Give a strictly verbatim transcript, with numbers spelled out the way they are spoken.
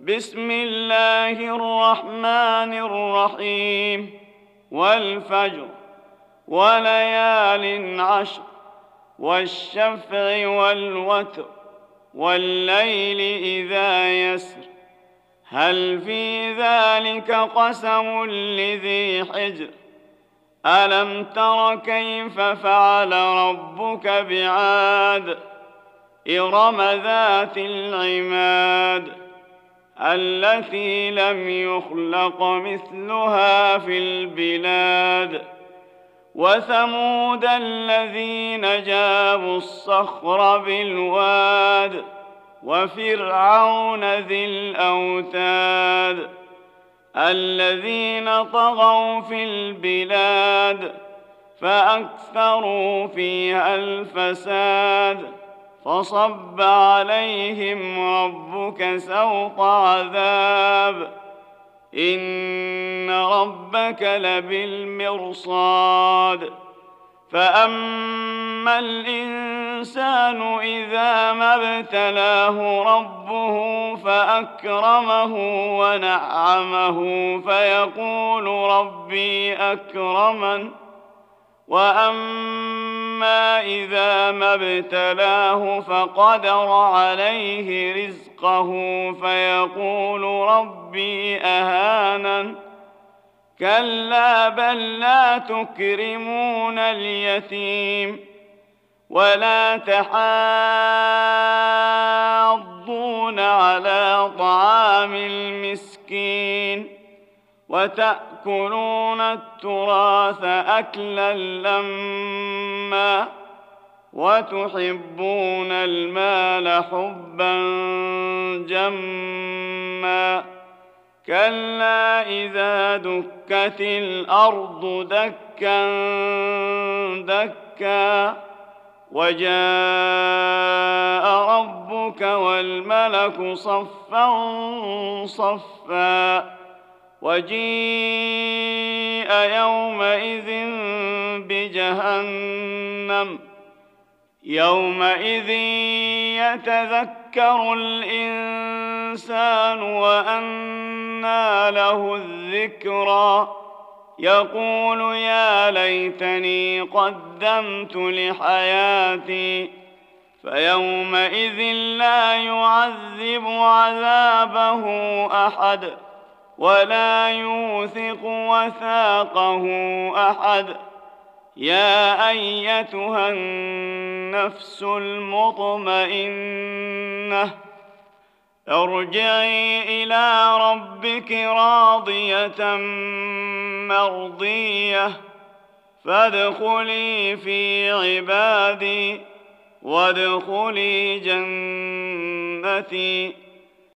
بسم الله الرحمن الرحيم والفجر وليال عشر والشفع والوتر والليل إذا يسر هل في ذلك قسم لذي حجر ألم تر كيف فعل ربك بعاد إرم ذات العماد التي لم يخلق مثلها في البلاد وثمود الذين جابوا الصخر بالواد وفرعون ذي الأوتاد الذين طغوا في البلاد فأكثروا فيها الفساد فصب عليهم ربك سوط عذاب إن ربك لبالمرصاد فأما الإنسان إذا ما ابتلاه ربه فأكرمه ونعمه فيقول ربي أكرمن وأما إذا ما ابتلاه فقدر عليه رزقه فيقول ربي أهانن كلا بل لا تكرمون اليتيم ولا تحاضون على طعام المسكين وتأكلون التراث أكلا لما وتحبون المال حبا جما كلا إذا دكت الأرض دكا دكا وجاء ربك والملك صفا صفا وجيء يومئذ بجهنم يومئذ يتذكر الإنسان وأنى له الذكرى يقول يا ليتني قدمت لحياتي فيومئذ لا يعذب عذابه أحد ولا يوثق وثاقه أحد يا أيتها النفس المطمئنة ارجعي إلى ربك راضية مرضية فادخلي في عبادي وادخلي جنتي